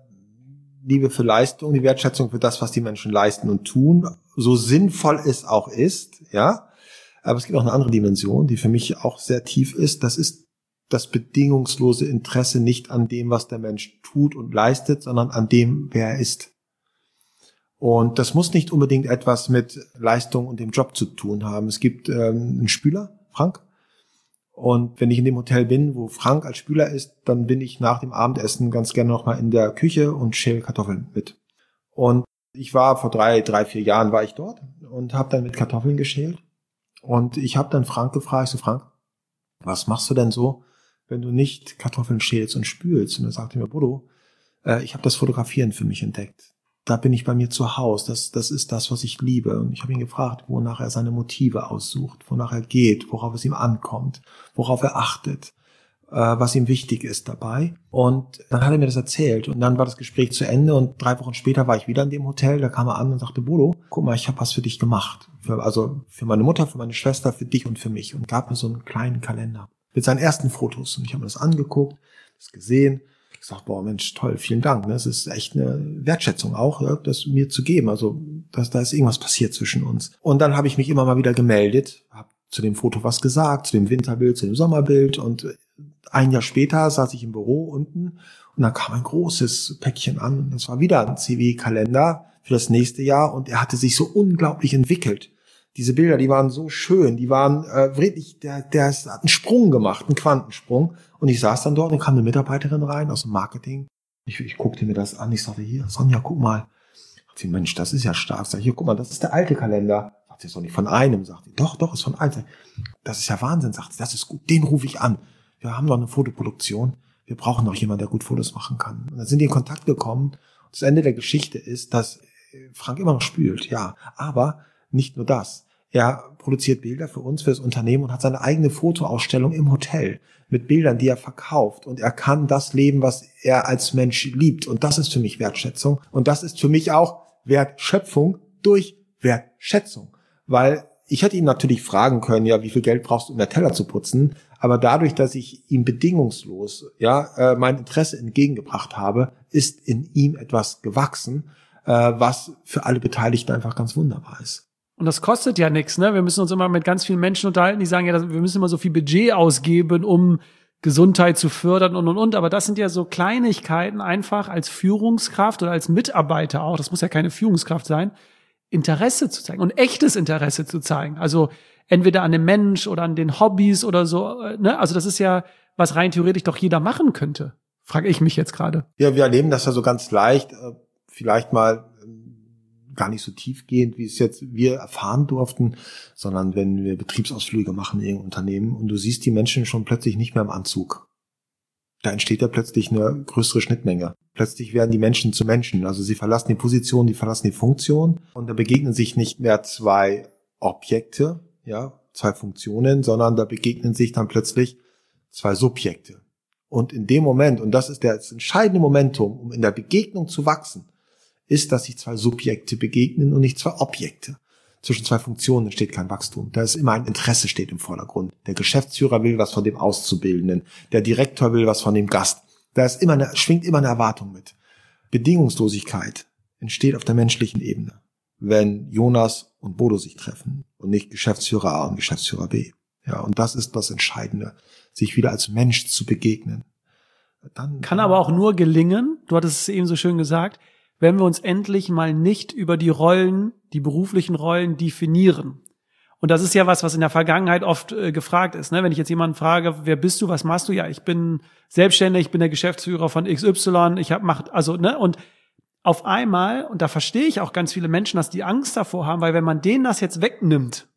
Liebe für Leistung, die Wertschätzung für das, was die Menschen leisten und tun, so sinnvoll es auch ist, ja. Aber es gibt auch eine andere Dimension, die für mich auch sehr tief ist. Das ist das bedingungslose Interesse nicht an dem, was der Mensch tut und leistet, sondern an dem, wer er ist. Und das muss nicht unbedingt etwas mit Leistung und dem Job zu tun haben. Es gibt ähm, einen Spüler, Frank. Und wenn ich in dem Hotel bin, wo Frank als Spüler ist, dann bin ich nach dem Abendessen ganz gerne noch mal in der Küche und schäle Kartoffeln mit. Und ich war vor drei, drei, vier Jahren war ich dort und habe dann mit Kartoffeln geschält. Und ich habe dann Frank gefragt, so Frank, was machst du denn so, wenn du nicht Kartoffeln schälst und spülst? Und er sagte mir, Bodo, äh, ich habe das Fotografieren für mich entdeckt. Da bin ich bei mir zu Hause. Das, das ist das, was ich liebe. Und ich habe ihn gefragt, wonach er seine Motive aussucht, wonach er geht, worauf es ihm ankommt, worauf er achtet, äh, was ihm wichtig ist dabei. Und dann hat er mir das erzählt. Und dann war das Gespräch zu Ende. Und drei Wochen später war ich wieder in dem Hotel. Da kam er an und sagte, Bodo, guck mal, ich habe was für dich gemacht. Für, also für meine Mutter, für meine Schwester, für dich und für mich. Und gab mir so einen kleinen Kalender mit seinen ersten Fotos. Und ich habe mir das angeguckt, das gesehen. Ich sag, boah, Mensch, toll, vielen Dank. Das ist echt eine Wertschätzung auch, ja, das mir zu geben. Also dass, da ist irgendwas passiert zwischen uns. Und dann habe ich mich immer mal wieder gemeldet, habe zu dem Foto was gesagt, zu dem Winterbild, zu dem Sommerbild. Und ein Jahr später saß ich im Büro unten und dann kam ein großes Päckchen an. Und das war wieder ein C W-Kalender für das nächste Jahr. Und er hatte sich so unglaublich entwickelt. Diese Bilder, die waren so schön, die waren äh, wirklich, der, der hat einen Sprung gemacht, einen Quantensprung. Und ich saß dann dort und kam eine Mitarbeiterin rein aus dem Marketing. Ich, ich guckte mir das an, ich sagte, hier, Sonja, guck mal. Ich sagte, Mensch, das ist ja stark. Ich sagte, hier, guck mal, das ist der alte Kalender. Ich sagte, das ist doch nicht von einem. Sagt sie, doch, doch, ist von einem. Das ist ja Wahnsinn, sagt sie, das ist gut, den rufe ich an. Wir haben doch eine Fotoproduktion. Wir brauchen noch jemanden, der gut Fotos machen kann. Und dann sind die in Kontakt gekommen. Und das Ende der Geschichte ist, dass Frank immer noch spült, ja. Aber nicht nur das. Er produziert Bilder für uns, für das Unternehmen und hat seine eigene Fotoausstellung im Hotel mit Bildern, die er verkauft. Und er kann das leben, was er als Mensch liebt. Und das ist für mich Wertschätzung. Und das ist für mich auch Wertschöpfung durch Wertschätzung. Weil ich hätte ihn natürlich fragen können, ja, wie viel Geld brauchst du, um den Teller zu putzen? Aber dadurch, dass ich ihm bedingungslos, ja, äh, mein Interesse entgegengebracht habe, ist in ihm etwas gewachsen, äh, was für alle Beteiligten einfach ganz wunderbar ist. Und das kostet ja nichts, ne? Wir müssen uns immer mit ganz vielen Menschen unterhalten, die sagen ja, wir müssen immer so viel Budget ausgeben, um Gesundheit zu fördern und, und, und. Aber das sind ja so Kleinigkeiten einfach als Führungskraft oder als Mitarbeiter auch, das muss ja keine Führungskraft sein, Interesse zu zeigen und echtes Interesse zu zeigen. Also entweder an dem Mensch oder an den Hobbys oder so, ne? Also das ist ja, was rein theoretisch doch jeder machen könnte, frage ich mich jetzt gerade. Ja, wir erleben das ja so ganz leicht, vielleicht mal gar nicht so tiefgehend, wie es jetzt wir erfahren durften, sondern wenn wir Betriebsausflüge machen in irgendeinem Unternehmen und du siehst die Menschen schon plötzlich nicht mehr im Anzug. Da entsteht ja plötzlich eine größere Schnittmenge. Plötzlich werden die Menschen zu Menschen. Also sie verlassen die Position, die verlassen die Funktion und da begegnen sich nicht mehr zwei Objekte, ja, zwei Funktionen, sondern da begegnen sich dann plötzlich zwei Subjekte. Und in dem Moment, und das ist das entscheidende Momentum, um in der Begegnung zu wachsen, ist, dass sich zwei Subjekte begegnen und nicht zwei Objekte. Zwischen zwei Funktionen entsteht kein Wachstum. Da ist immer ein Interesse steht im Vordergrund. Der Geschäftsführer will was von dem Auszubildenden. Der Direktor will was von dem Gast. Da ist immer eine, schwingt immer eine Erwartung mit. Bedingungslosigkeit entsteht auf der menschlichen Ebene, wenn Jonas und Bodo sich treffen und nicht Geschäftsführer A und Geschäftsführer B. Ja, und das ist das Entscheidende, sich wieder als Mensch zu begegnen. Dann kann aber auch nur gelingen, du hattest es eben so schön gesagt, wenn wir uns endlich mal nicht über die Rollen, die beruflichen Rollen definieren. Und das ist ja was, was in der Vergangenheit oft äh, gefragt ist. Ne? Wenn ich jetzt jemanden frage, wer bist du, was machst du? Ja, ich bin selbstständig, ich bin der Geschäftsführer von X Y, ich habe macht, also, ne, und auf einmal, und da verstehe ich auch ganz viele Menschen, dass die Angst davor haben, weil wenn man denen das jetzt wegnimmt,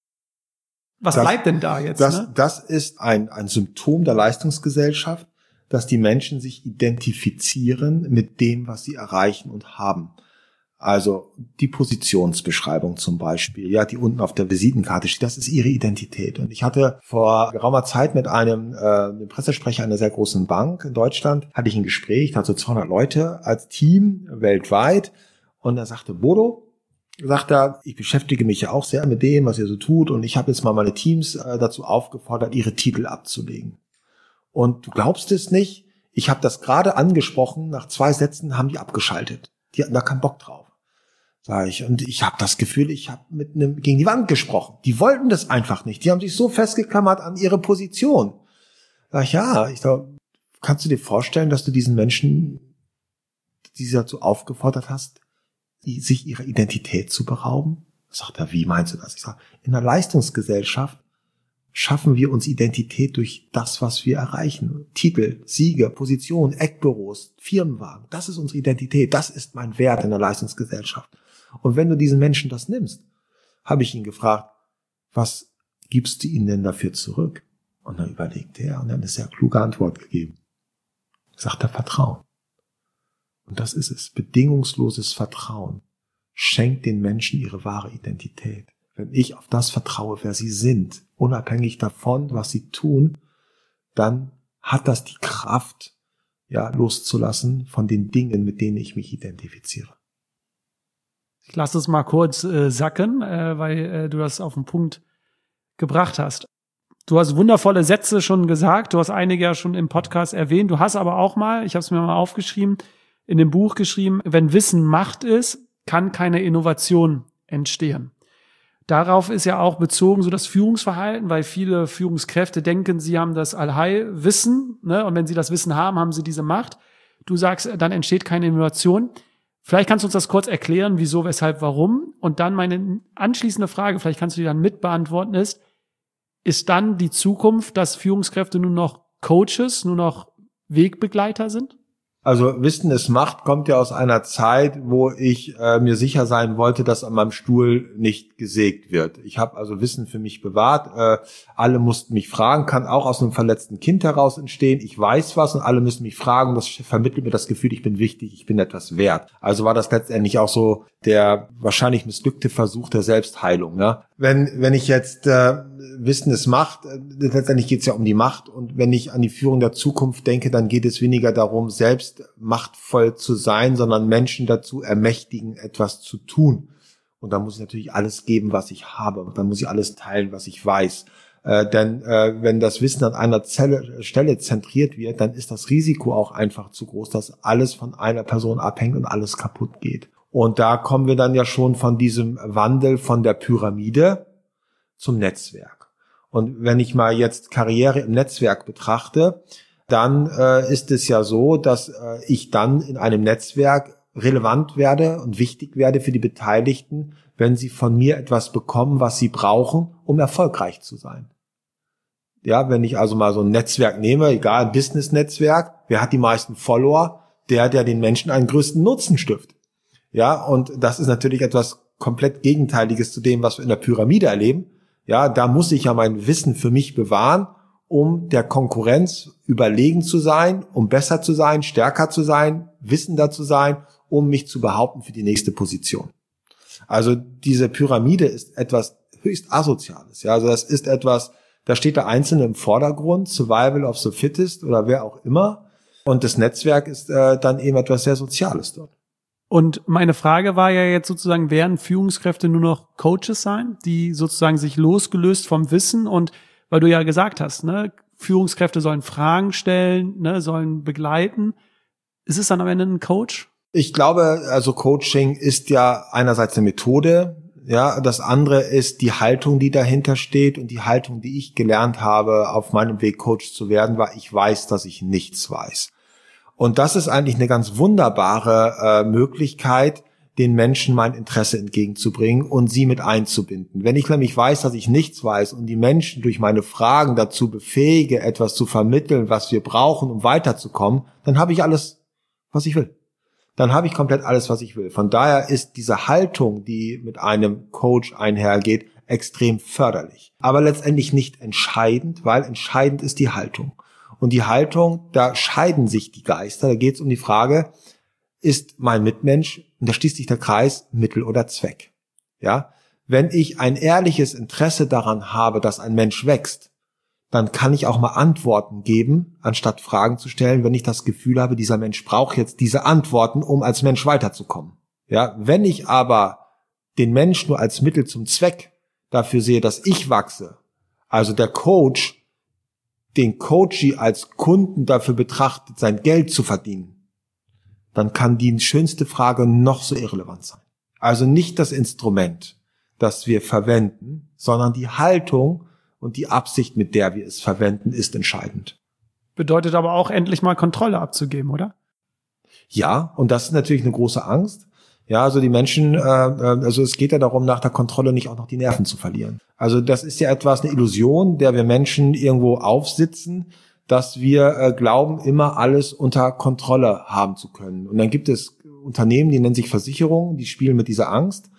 was das, bleibt denn da jetzt? Das, ne? das ist ein, ein Symptom der Leistungsgesellschaft, dass die Menschen sich identifizieren mit dem, was sie erreichen und haben. Also die Positionsbeschreibung zum Beispiel, ja, die unten auf der Visitenkarte steht, das ist ihre Identität. Und ich hatte vor geraumer Zeit mit einem, äh, einem Pressesprecher einer sehr großen Bank in Deutschland, hatte ich ein Gespräch, da hatte so zweihundert Leute als Team weltweit. Und er sagte, Bodo, sagt er, ich beschäftige mich ja auch sehr mit dem, was ihr so tut. Und ich habe jetzt mal meine Teams äh, dazu aufgefordert, ihre Titel abzulegen. Und du glaubst es nicht, ich habe das gerade angesprochen, nach zwei Sätzen haben die abgeschaltet. Die hatten da keinen Bock drauf. Sag ich. Und ich habe das Gefühl, ich habe mit einem gegen die Wand gesprochen. Die wollten das einfach nicht. Die haben sich so festgeklammert an ihre Position. Sag ich, ja, ich sag, kannst du dir vorstellen, dass du diesen Menschen, die sie dazu aufgefordert hast, die, sich ihrer Identität zu berauben? Sagt er, wie meinst du das? Ich sage, in einer Leistungsgesellschaft schaffen wir uns Identität durch das, was wir erreichen. Titel, Siege, Position, Eckbüros, Firmenwagen. Das ist unsere Identität. Das ist mein Wert in der Leistungsgesellschaft. Und wenn du diesen Menschen das nimmst, habe ich ihn gefragt, was gibst du ihnen denn dafür zurück? Und dann überlegte er und er hat eine sehr kluge Antwort gegeben. Sagt er, Vertrauen. Und das ist es. Bedingungsloses Vertrauen schenkt den Menschen ihre wahre Identität. Wenn ich auf das vertraue, wer sie sind, unabhängig davon, was sie tun, dann hat das die Kraft, ja, loszulassen von den Dingen, mit denen ich mich identifiziere. Ich lasse es mal kurz äh, sacken, äh, weil äh, du das auf den Punkt gebracht hast. Du hast wundervolle Sätze schon gesagt, du hast einige ja schon im Podcast erwähnt, du hast aber auch mal, ich habe es mir mal aufgeschrieben, in dem Buch geschrieben, wenn Wissen Macht ist, kann keine Innovation entstehen. Darauf ist ja auch bezogen so das Führungsverhalten, weil viele Führungskräfte denken, sie haben das Allheilwissen, ne? Und wenn sie das Wissen haben, haben sie diese Macht. Du sagst, dann entsteht keine Innovation. Vielleicht kannst du uns das kurz erklären, wieso, weshalb, warum. Und dann meine anschließende Frage, vielleicht kannst du die dann mit beantworten, ist, ist dann die Zukunft, dass Führungskräfte nur noch Coaches, nur noch Wegbegleiter sind? Also Wissen ist Macht kommt ja aus einer Zeit, wo ich äh, mir sicher sein wollte, dass an meinem Stuhl nicht gesägt wird. Ich habe also Wissen für mich bewahrt. Äh, alle mussten mich fragen, kann auch aus einem verletzten Kind heraus entstehen. Ich weiß was und alle müssen mich fragen. Das vermittelt mir das Gefühl, ich bin wichtig, ich bin etwas wert. Also war das letztendlich auch so der wahrscheinlich missglückte Versuch der Selbstheilung. Ne? Wenn wenn ich jetzt äh, Wissen ist Macht, äh, letztendlich geht es ja um die Macht. Und wenn ich an die Führung der Zukunft denke, dann geht es weniger darum, selbst machtvoll zu sein, sondern Menschen dazu ermächtigen, etwas zu tun. Und da muss ich natürlich alles geben, was ich habe. Und dann muss ich alles teilen, was ich weiß. Äh, denn äh, wenn das Wissen an einer Zelle, Stelle zentriert wird, dann ist das Risiko auch einfach zu groß, dass alles von einer Person abhängt und alles kaputt geht. Und da kommen wir dann ja schon von diesem Wandel von der Pyramide zum Netzwerk. Und wenn ich mal jetzt Karriere im Netzwerk betrachte, dann äh, ist es ja so, dass äh, ich dann in einem Netzwerk relevant werde und wichtig werde für die Beteiligten, wenn sie von mir etwas bekommen, was sie brauchen, um erfolgreich zu sein. Ja, wenn ich also mal so ein Netzwerk nehme, egal, Business-Netzwerk, wer hat die meisten Follower? Der, der den Menschen einen größten Nutzen stiftet. Ja, und das ist natürlich etwas komplett Gegenteiliges zu dem, was wir in der Pyramide erleben. Ja, da muss ich ja mein Wissen für mich bewahren, um der Konkurrenz überlegen zu sein, um besser zu sein, stärker zu sein, wissender zu sein, um mich zu behaupten für die nächste Position. Also diese Pyramide ist etwas höchst Asoziales. Ja, also das ist etwas, da steht der Einzelne im Vordergrund, Survival of the Fittest oder wer auch immer. Und das Netzwerk ist äh, dann eben etwas sehr Soziales dort. Und meine Frage war ja jetzt sozusagen, werden Führungskräfte nur noch Coaches sein, die sozusagen sich losgelöst vom Wissen und, weil du ja gesagt hast, ne, Führungskräfte sollen Fragen stellen, ne, sollen begleiten. Ist es dann am Ende ein Coach? Ich glaube, also Coaching ist ja einerseits eine Methode, ja, das andere ist die Haltung, die dahinter steht und die Haltung, die ich gelernt habe, auf meinem Weg Coach zu werden, war, ich weiß, dass ich nichts weiß. Und das ist eigentlich eine ganz wunderbare äh, Möglichkeit, den Menschen mein Interesse entgegenzubringen und sie mit einzubinden. Wenn ich nämlich weiß, dass ich nichts weiß und die Menschen durch meine Fragen dazu befähige, etwas zu vermitteln, was wir brauchen, um weiterzukommen, dann habe ich alles, was ich will. Dann habe ich komplett alles, was ich will. Von daher ist diese Haltung, die mit einem Coach einhergeht, extrem förderlich. Aber letztendlich nicht entscheidend, weil entscheidend ist die Haltung. Und die Haltung, da scheiden sich die Geister. Da geht es um die Frage, ist mein Mitmensch, und da schließt sich der Kreis, Mittel oder Zweck. Ja, wenn ich ein ehrliches Interesse daran habe, dass ein Mensch wächst, dann kann ich auch mal Antworten geben, anstatt Fragen zu stellen, wenn ich das Gefühl habe, dieser Mensch braucht jetzt diese Antworten, um als Mensch weiterzukommen. Ja, wenn ich aber den Mensch nur als Mittel zum Zweck dafür sehe, dass ich wachse, also der Coach den Coachee als Kunden dafür betrachtet, sein Geld zu verdienen, dann kann die schönste Frage noch so irrelevant sein. Also nicht das Instrument, das wir verwenden, sondern die Haltung und die Absicht, mit der wir es verwenden, ist entscheidend. Bedeutet aber auch, endlich mal Kontrolle abzugeben, oder? Ja, und das ist natürlich eine große Angst. Ja, also die Menschen, äh, also es geht ja darum, nach der Kontrolle nicht auch noch die Nerven zu verlieren. Also das ist ja etwas, eine Illusion, der wir Menschen irgendwo aufsitzen, dass wir äh, glauben, immer alles unter Kontrolle haben zu können. Und dann gibt es Unternehmen, die nennen sich Versicherungen, die spielen mit dieser Angst,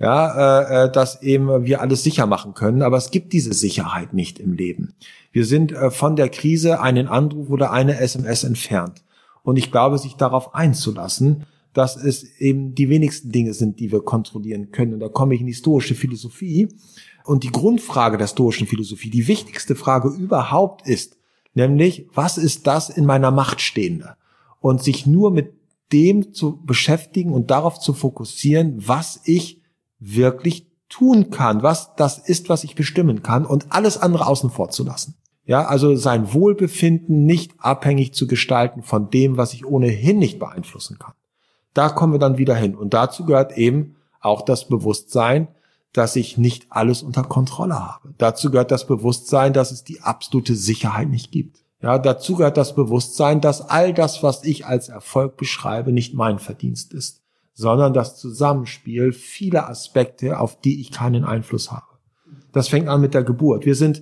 ja, äh, dass eben wir alles sicher machen können. Aber es gibt diese Sicherheit nicht im Leben. Wir sind äh, von der Krise einen Anruf oder eine S M S entfernt. Und ich glaube, sich darauf einzulassen, dass es eben die wenigsten Dinge sind, die wir kontrollieren können. Und da komme ich in die stoische Philosophie. Und die Grundfrage der stoischen Philosophie, die wichtigste Frage überhaupt ist, nämlich, was ist das in meiner Macht Stehende? Und sich nur mit dem zu beschäftigen und darauf zu fokussieren, was ich wirklich tun kann, was das ist, was ich bestimmen kann und alles andere außen vor zu lassen. Ja, also sein Wohlbefinden nicht abhängig zu gestalten von dem, was ich ohnehin nicht beeinflussen kann. Da kommen wir dann wieder hin. Und dazu gehört eben auch das Bewusstsein, dass ich nicht alles unter Kontrolle habe. Dazu gehört das Bewusstsein, dass es die absolute Sicherheit nicht gibt. Ja, dazu gehört das Bewusstsein, dass all das, was ich als Erfolg beschreibe, nicht mein Verdienst ist, sondern das Zusammenspiel vieler Aspekte, auf die ich keinen Einfluss habe. Das fängt an mit der Geburt. Wir sind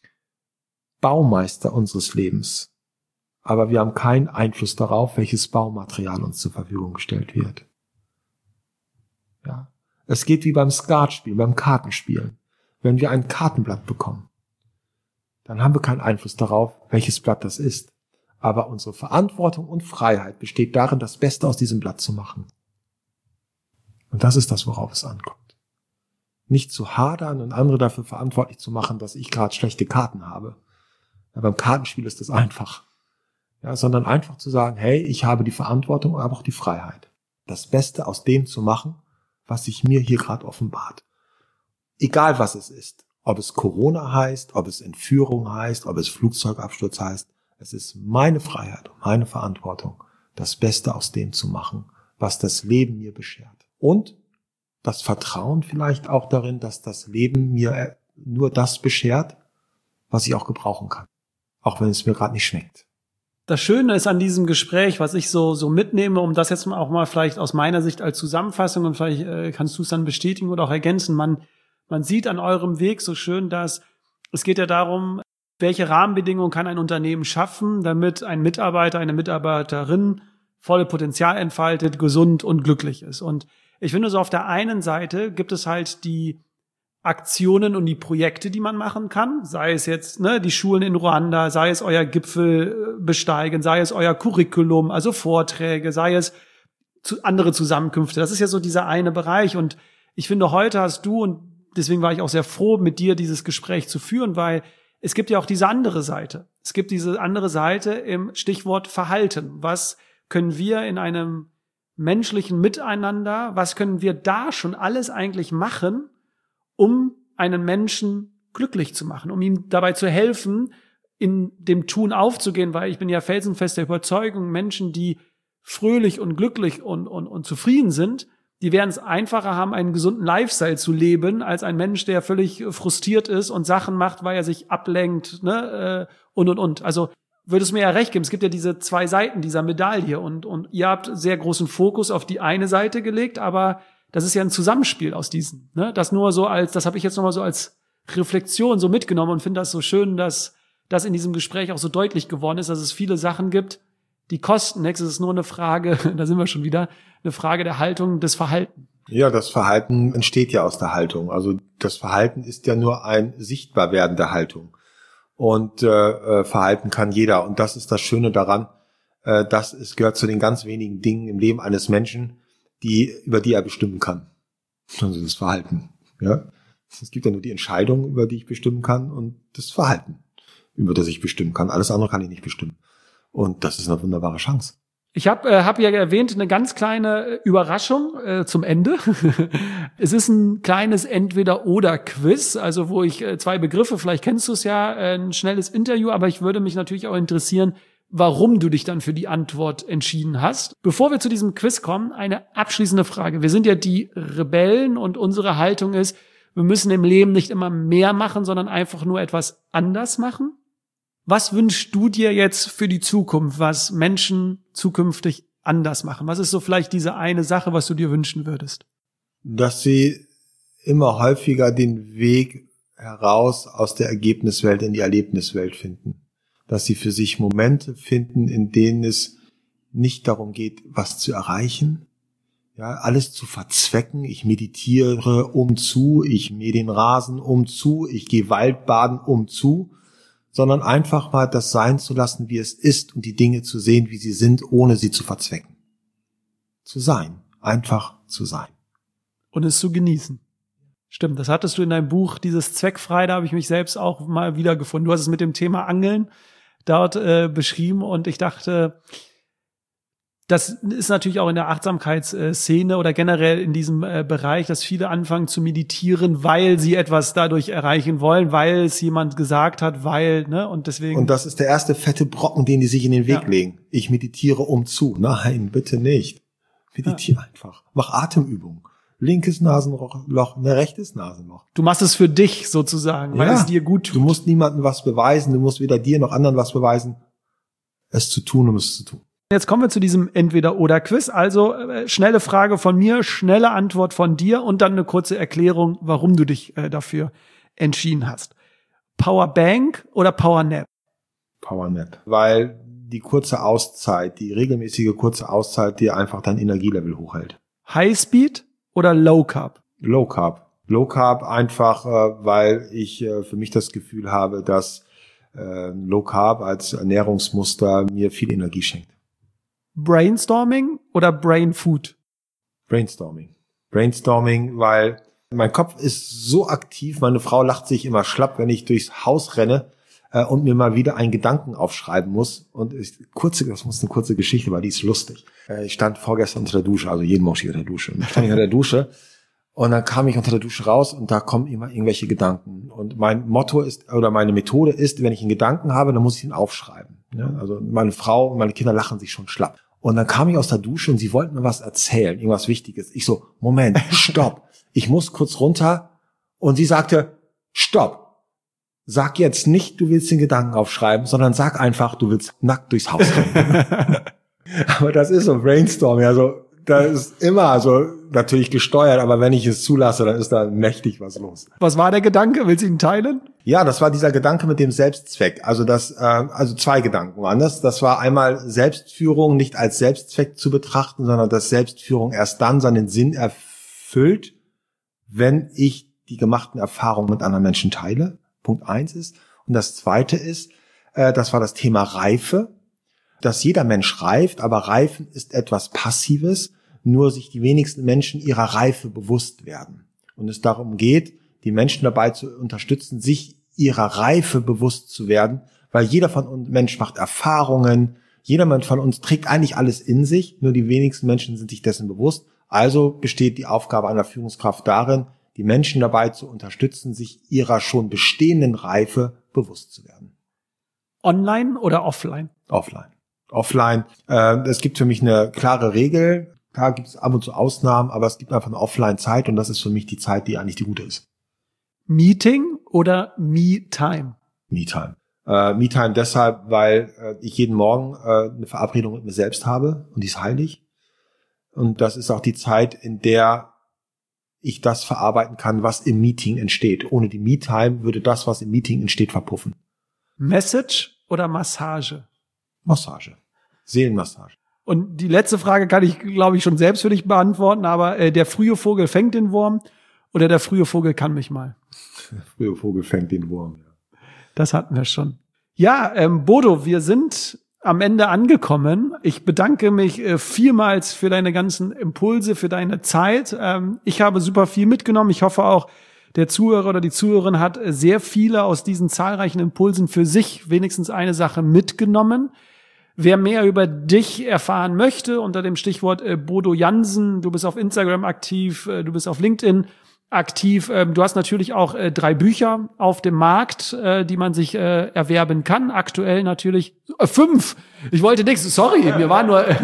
Baumeister unseres Lebens, aber wir haben keinen Einfluss darauf, welches Baumaterial uns zur Verfügung gestellt wird. Ja, es geht wie beim Skatspiel, beim Kartenspielen. Wenn wir ein Kartenblatt bekommen, dann haben wir keinen Einfluss darauf, welches Blatt das ist. Aber unsere Verantwortung und Freiheit besteht darin, das Beste aus diesem Blatt zu machen. Und das ist das, worauf es ankommt. Nicht zu hadern und andere dafür verantwortlich zu machen, dass ich gerade schlechte Karten habe. Ja, beim Kartenspiel ist das einfach. Ja, sondern einfach zu sagen, hey, ich habe die Verantwortung, aber auch die Freiheit, das Beste aus dem zu machen, was sich mir hier gerade offenbart. Egal was es ist. Ob es Corona heißt, ob es Entführung heißt, ob es Flugzeugabsturz heißt. Es ist meine Freiheit und meine Verantwortung, das Beste aus dem zu machen, was das Leben mir beschert. Und das Vertrauen vielleicht auch darin, dass das Leben mir nur das beschert, was ich auch gebrauchen kann. Auch wenn es mir gerade nicht schmeckt. Das Schöne ist an diesem Gespräch, was ich so so mitnehme, um das jetzt auch mal vielleicht aus meiner Sicht als Zusammenfassung, und vielleicht äh, kannst du es dann bestätigen oder auch ergänzen, man man sieht an eurem Weg so schön, dass es geht ja darum, welche Rahmenbedingungen kann ein Unternehmen schaffen, damit ein Mitarbeiter, eine Mitarbeiterin volle Potenzial entfaltet, gesund und glücklich ist. Und ich finde, so auf der einen Seite gibt es halt die Aktionen und die Projekte, die man machen kann, sei es jetzt ne, die Schulen in Ruanda, sei es euer Gipfel besteigen, sei es euer Curriculum, also Vorträge, sei es zu andere Zusammenkünfte. Das ist ja so dieser eine Bereich. Und ich finde, heute hast du, und deswegen war ich auch sehr froh, mit dir dieses Gespräch zu führen, weil es gibt ja auch diese andere Seite. Es gibt diese andere Seite im Stichwort Verhalten. Was können wir in einem menschlichen Miteinander, was können wir da schon alles eigentlich machen, um einen Menschen glücklich zu machen, um ihm dabei zu helfen, in dem Tun aufzugehen, weil ich bin ja felsenfest der Überzeugung, Menschen, die fröhlich und glücklich und, und, und zufrieden sind, die werden es einfacher haben, einen gesunden Lifestyle zu leben, als ein Mensch, der völlig frustriert ist und Sachen macht, weil er sich ablenkt, ne, und, und, und. Also, würde es mir ja recht geben. Es gibt ja diese zwei Seiten dieser Medaille und, und ihr habt sehr großen Fokus auf die eine Seite gelegt, aber das ist ja ein Zusammenspiel aus diesen, ne? Das nur so als, das habe ich jetzt nochmal so als Reflexion so mitgenommen und finde das so schön, dass das in diesem Gespräch auch so deutlich geworden ist, dass es viele Sachen gibt, die kosten nichts. Es ist nur eine Frage, da sind wir schon wieder, eine Frage der Haltung, des Verhaltens. Ja, das Verhalten entsteht ja aus der Haltung. Also das Verhalten ist ja nur ein Sichtbarwerden der Haltung. Und äh, Verhalten kann jeder. Und das ist das Schöne daran, äh, dass es gehört zu den ganz wenigen Dingen im Leben eines Menschen, die über die er bestimmen kann. Also das Verhalten. Ja, es gibt ja nur die Entscheidung, über die ich bestimmen kann, und das Verhalten, über das ich bestimmen kann. Alles andere kann ich nicht bestimmen. Und das ist eine wunderbare Chance. Ich habe äh, hab ja erwähnt, eine ganz kleine Überraschung äh, zum Ende. Es ist ein kleines Entweder-oder-Quiz, also wo ich äh, zwei Begriffe, vielleicht kennst du es ja, äh, ein schnelles Interview, aber ich würde mich natürlich auch interessieren, warum du dich dann für die Antwort entschieden hast. Bevor wir zu diesem Quiz kommen, eine abschließende Frage. Wir sind ja die Rebellen und unsere Haltung ist, wir müssen im Leben nicht immer mehr machen, sondern einfach nur etwas anders machen. Was wünschst du dir jetzt für die Zukunft, was Menschen zukünftig anders machen? Was ist so vielleicht diese eine Sache, was du dir wünschen würdest? Dass sie immer häufiger den Weg heraus aus der Ergebniswelt in die Erlebniswelt finden. Dass sie für sich Momente finden, in denen es nicht darum geht, was zu erreichen, ja, alles zu verzwecken. Ich meditiere um zu, ich mähe den Rasen um zu, ich gehe Waldbaden um zu, sondern einfach mal das sein zu lassen, wie es ist, und die Dinge zu sehen, wie sie sind, ohne sie zu verzwecken. Zu sein, einfach zu sein. Und es zu genießen. Stimmt, das hattest du in deinem Buch, dieses Zweckfrei, da habe ich mich selbst auch mal wiedergefunden. Du hast es mit dem Thema Angeln dort äh, beschrieben, und ich dachte, Das ist natürlich auch in der Achtsamkeitsszene oder generell in diesem äh, Bereich, dass viele anfangen zu meditieren, weil sie etwas dadurch erreichen wollen, weil es jemand gesagt hat, weil, ne, und deswegen. Und das ist der erste fette Brocken, den die sich in den Weg ja. legen. Ich meditiere um zu. Nein, bitte nicht. Meditiere ja. einfach. Mach Atemübungen. Linkes Nasenloch, ein rechtes Nasenloch. Du machst es für dich sozusagen, weil ja. es dir gut tut. Du musst niemandem was beweisen, du musst weder dir noch anderen was beweisen, es zu tun, um es zu tun. Jetzt kommen wir zu diesem Entweder-oder-Quiz. Also äh, schnelle Frage von mir, schnelle Antwort von dir und dann eine kurze Erklärung, warum du dich äh, dafür entschieden hast. Powerbank oder Powernap? Powernap, weil die kurze Auszeit, die regelmäßige kurze Auszeit dir einfach dein Energielevel hochhält. Highspeed oder Low Carb? Low Carb. Low Carb einfach, äh, weil ich äh, für mich das Gefühl habe, dass äh, Low Carb als Ernährungsmuster mir viel Energie schenkt. Brainstorming oder Brain Food? Brainstorming. Brainstorming, weil mein Kopf ist so aktiv, meine Frau lacht sich immer schlapp, wenn ich durchs Haus renne äh, und mir mal wieder einen Gedanken aufschreiben muss. Und ich, kurze, das muss eine kurze Geschichte, weil die ist lustig. Äh, ich stand vorgestern unter der Dusche, also jeden Morgen stehe ich unter der Dusche. Und ich stand unter der Dusche und dann kam ich unter der Dusche raus und da kommen immer irgendwelche Gedanken. Und mein Motto ist, oder meine Methode ist, wenn ich einen Gedanken habe, dann muss ich ihn aufschreiben. Ja, also meine Frau und meine Kinder lachen sich schon schlapp. Und dann kam ich aus der Dusche und sie wollten mir was erzählen, irgendwas Wichtiges. Ich so, Moment, stopp. Ich muss kurz runter. Und sie sagte, stopp. Sag jetzt nicht, du willst den Gedanken aufschreiben, sondern sag einfach, du willst nackt durchs Haus rennen. Aber das ist so Brainstorming. Also da ist immer, also natürlich gesteuert, aber wenn ich es zulasse, dann ist da mächtig was los. Was war der Gedanke? Willst du ihn teilen? Ja, das war dieser Gedanke mit dem Selbstzweck. Also das, äh, also zwei Gedanken waren das. Das war einmal Selbstführung nicht als Selbstzweck zu betrachten, sondern dass Selbstführung erst dann seinen Sinn erfüllt, wenn ich die gemachten Erfahrungen mit anderen Menschen teile. Punkt eins ist. Und das zweite ist, äh, das war das Thema Reife. Dass jeder Mensch reift, aber Reifen ist etwas Passives, nur sich die wenigsten Menschen ihrer Reife bewusst werden. Und es darum geht, die Menschen dabei zu unterstützen, sich ihrer Reife bewusst zu werden, weil jeder von uns Mensch macht Erfahrungen, jeder Mensch von uns trägt eigentlich alles in sich, nur die wenigsten Menschen sind sich dessen bewusst. Also besteht die Aufgabe einer Führungskraft darin, die Menschen dabei zu unterstützen, sich ihrer schon bestehenden Reife bewusst zu werden. Online oder offline? Offline. Offline. Äh, es gibt für mich eine klare Regel. Klar gibt es ab und zu Ausnahmen, aber es gibt einfach eine Offline-Zeit und das ist für mich die Zeit, die eigentlich die gute ist. Meeting oder Me-Time? Me-Time. Äh, Me-Time deshalb, weil äh, ich jeden Morgen äh, eine Verabredung mit mir selbst habe und die ist heilig. Und das ist auch die Zeit, in der ich das verarbeiten kann, was im Meeting entsteht. Ohne die Me-Time würde das, was im Meeting entsteht, verpuffen. Message oder Massage? Massage. Seelenmassage. Und die letzte Frage kann ich, glaube ich, schon selbst für dich beantworten, aber äh, der frühe Vogel fängt den Wurm oder der frühe Vogel kann mich mal? Der frühe Vogel fängt den Wurm, ja. Das hatten wir schon. Ja, ähm, Bodo, wir sind am Ende angekommen. Ich bedanke mich äh, vielmals für deine ganzen Impulse, für deine Zeit. Ähm, ich habe super viel mitgenommen. Ich hoffe auch, der Zuhörer oder die Zuhörerin hat sehr viele aus diesen zahlreichen Impulsen für sich wenigstens eine Sache mitgenommen. Wer mehr über dich erfahren möchte, unter dem Stichwort äh, Bodo Jansen, du bist auf Instagram aktiv, äh, du bist auf LinkedIn aktiv. Ähm, du hast natürlich auch äh, drei Bücher auf dem Markt, äh, die man sich äh, erwerben kann. Aktuell natürlich äh, fünf. Ich wollte nichts, sorry, mir war nur... Äh,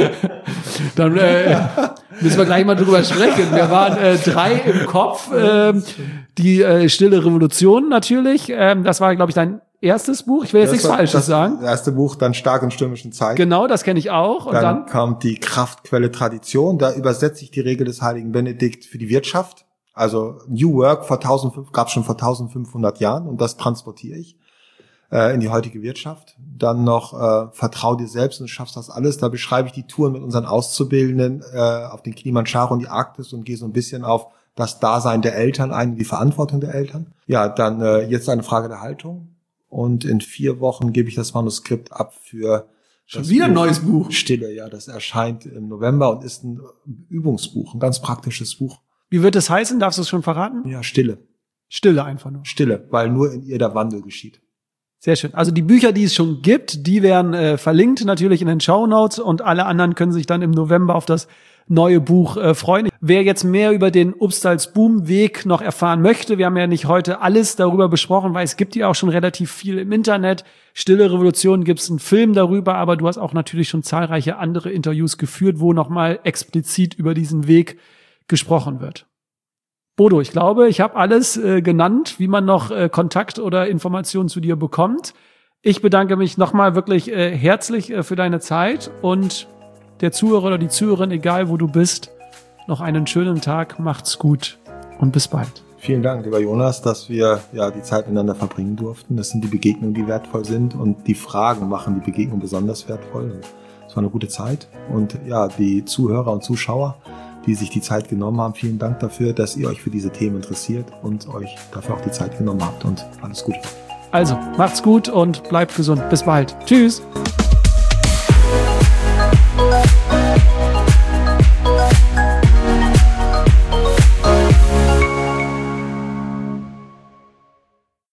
dann äh, müssen wir gleich mal drüber sprechen. Wir waren äh, drei im Kopf. Äh, die äh, Stille Revolution natürlich. Ähm, das war, glaube ich, dein erstes Buch. Ich will jetzt das nichts Falsches das sagen. Das erste Buch, dann Stark in stürmischen Zeiten. Genau, das kenne ich auch. Und dann, dann kommt die Kraftquelle Tradition. Da übersetze ich die Regel des heiligen Benedikt für die Wirtschaft. Also New Work vor eintausendfünfhundert gab es schon vor eintausendfünfhundert Jahren und das transportiere ich äh, in die heutige Wirtschaft. Dann noch äh, Vertrau dir selbst und schaffst das alles. Da beschreibe ich die Touren mit unseren Auszubildenden äh, auf den Kilimanjaro und die Arktis und gehe so ein bisschen auf das Dasein der Eltern ein, die Verantwortung der Eltern. Ja, dann äh, jetzt eine Frage der Haltung. Und in vier Wochen gebe ich das Manuskript ab für schon wieder ein neues Buch. Stille, ja, das erscheint im November und ist ein Übungsbuch, ein ganz praktisches Buch. Wie wird es heißen? Darfst du es schon verraten? Ja, Stille. Stille einfach nur. Stille, weil nur in ihr der Wandel geschieht. Sehr schön. Also die Bücher, die es schon gibt, die werden äh, verlinkt natürlich in den Shownotes und alle anderen können sich dann im November auf das neue Buch äh, freuen. Wer jetzt mehr über den Upstalsboom-Weg noch erfahren möchte, wir haben ja nicht heute alles darüber besprochen, weil es gibt ja auch schon relativ viel im Internet. Stille Revolution, gibt es einen Film darüber, aber du hast auch natürlich schon zahlreiche andere Interviews geführt, wo nochmal explizit über diesen Weg gesprochen wird. Bodo, ich glaube, ich habe alles äh, genannt, wie man noch äh, Kontakt oder Informationen zu dir bekommt. Ich bedanke mich nochmal wirklich äh, herzlich äh, für deine Zeit und der Zuhörer oder die Zuhörerin, egal wo du bist, noch einen schönen Tag, macht's gut und bis bald. Vielen Dank, lieber Jonas, dass wir ja die Zeit miteinander verbringen durften. Das sind die Begegnungen, die wertvoll sind und die Fragen machen die Begegnung besonders wertvoll. Es war eine gute Zeit und ja, die Zuhörer und Zuschauer, die sich die Zeit genommen haben, vielen Dank dafür, dass ihr euch für diese Themen interessiert und euch dafür auch die Zeit genommen habt und alles Gute. Also, macht's gut und bleibt gesund. Bis bald. Tschüss.